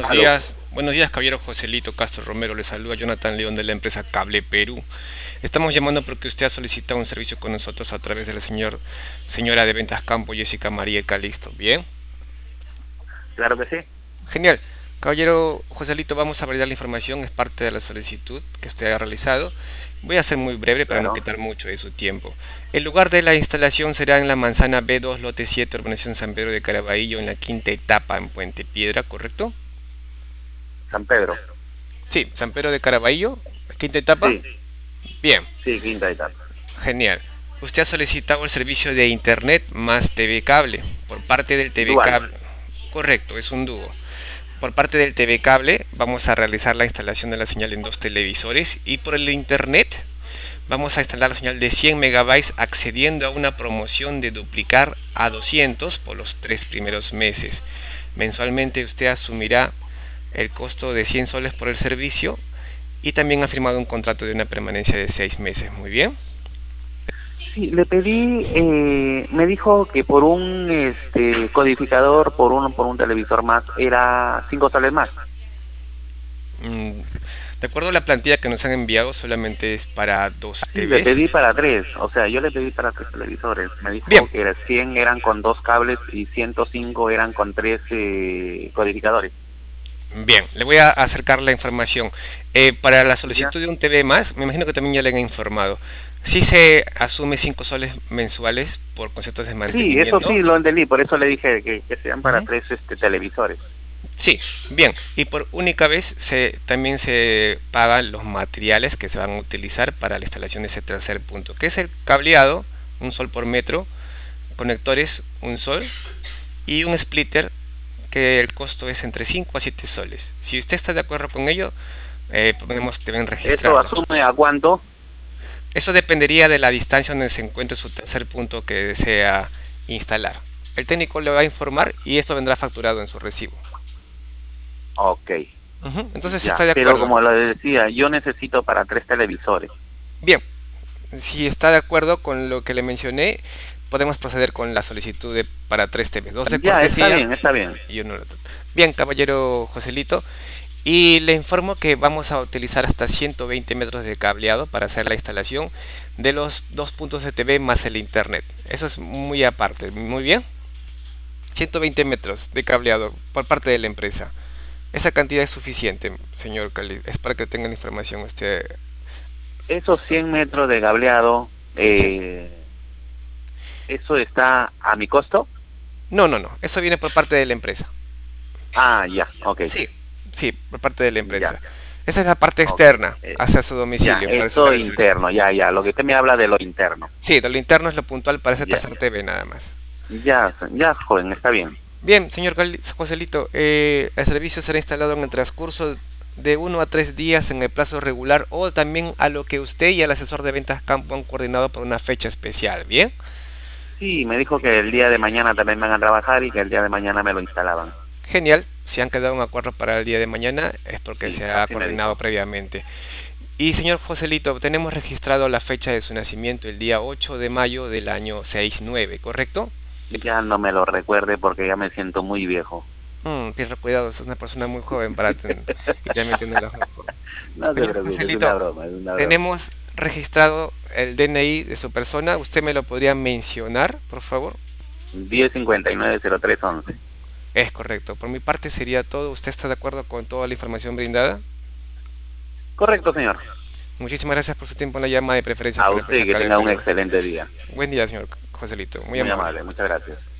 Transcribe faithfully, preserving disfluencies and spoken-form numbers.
buenos Aló. días. Buenos días, caballero Joselito Castro Romero. Le saluda Jonathan León de la empresa Cable Perú. Estamos llamando porque usted ha solicitado un servicio con nosotros a través de la señor, señora de Ventas Campo, Jessica María Calisto. ¿Bien? Claro que sí. Genial. Caballero Joselito, vamos a validar la información. Es parte de la solicitud que usted ha realizado. Voy a ser muy breve para no Claro. quitar mucho de su tiempo. El lugar de la instalación será en la manzana B dos, lote siete, urbanización San Pedro de Caraballo, en la quinta etapa en Puente Piedra, ¿correcto? San Pedro. Sí, San Pedro de Caraballo, quinta etapa. Sí, Bien, sí, quinta etapa. genial. Usted ha solicitado el servicio de Internet más T V Cable por parte del T V Dual. Cable. Correcto, es un dúo. Por parte del T V Cable vamos a realizar la instalación de la señal en dos televisores y por el Internet vamos a instalar la señal de cien megabytes accediendo a una promoción de duplicar a doscientos por los tres primeros meses. Mensualmente usted asumirá el costo de cien soles por el servicio y también ha firmado un contrato de una permanencia de seis meses. Muy bien. Sí, le pedí, eh, me dijo que por un este codificador, por un, por un televisor más, era cinco soles más. Mm, De acuerdo a la plantilla que nos han enviado, solamente es para dos Sí, le T Vs. pedí para tres, o sea, yo le pedí para tres televisores. Me Bien, dijo que era cien eran con dos cables y ciento cinco eran con tres eh, codificadores. bien, le voy a acercar la información. Eh, para la Ya. solicitud de un T V más, me imagino que también ya le han informado. Sí se asume cinco soles mensuales por conceptos de Sí, eso mantenimiento. sí lo entendí, por eso le dije que, que sean para Ujú. tres este televisores. Sí, bien. Y por única vez se, también se pagan los materiales que se van a utilizar para la instalación de ese tercer punto, que es el cableado, un sol por metro, conectores, un sol, y un splitter que el costo es entre cinco a siete soles. Si usted está de acuerdo con ello, eh, podemos también ¿Eso registrarlo. asume a cuánto? Eso dependería de la distancia donde se encuentre su tercer punto que desea instalar. El técnico le va a Ah, informar y esto vendrá facturado en su recibo. ok, Ujú. Entonces está ya. de Pero acuerdo. como lo decía, yo necesito para tres televisores. Bien, si está de acuerdo con lo que le mencioné, podemos proceder con la solicitud de, para tres T Vs, dos de Ya, está cortesía bien, está bien. y uno de... Bien, caballero Joselito, y le informo que vamos a utilizar hasta ciento veinte metros de cableado para hacer la instalación de los dos puntos de T V más el internet. Eso es muy aparte, muy bien. ciento veinte metros de cableado por parte de la empresa. Esa cantidad es suficiente, señor Cali. Es para que tenga la información usted. Esos cien metros de cableado, Sí. eh, ¿eso está a mi costo? No, no, no. Eso viene por parte de la empresa. Ah, ya, ok, Sí, sí, por parte de la ya, empresa. Esa es la parte ok. externa Eh, hacia su ya, domicilio para eso sacar el servicio. interno, ya, ya. Lo que usted me habla de lo interno. Sí, de lo interno es lo puntual para ese Ya, tercer T V nada más. ya, ya, joven, está bien. Bien, señor Cali- Joselito, eh, el servicio será instalado en el transcurso de uno a tres días en el plazo regular o también a lo que usted y el asesor de ventas campo han coordinado por una fecha especial. Bien, Sí, me dijo que el día de mañana también van a trabajar y que el día de mañana me lo instalaban. genial. Si han quedado en acuerdo para el día de mañana es porque Sí, se ha así me coordinado dijo. previamente. Y señor Joselito, tenemos registrado la fecha de su nacimiento el día ocho de mayo del año sesenta y nueve, ¿correcto? Ya no me lo recuerde porque ya me siento muy viejo. Mm, pierda cuidado, es una persona muy joven para ten- y también tiene la joven. No se Señor preocupe, es una Joselito, broma, es una broma. tenemos registrado el D N I de su persona. ¿Usted me lo podría mencionar, por favor? diez cincuenta y nueve cero tres once. Es correcto. Por mi parte sería todo. ¿Usted está de acuerdo con toda la información brindada? Correcto, señor. Muchísimas gracias por su tiempo en la llamada de preferencia A por la usted empresa que Cable tenga un Perú. excelente día. Buen día, señor Joselito. Muy Muy amable. amable, muchas gracias.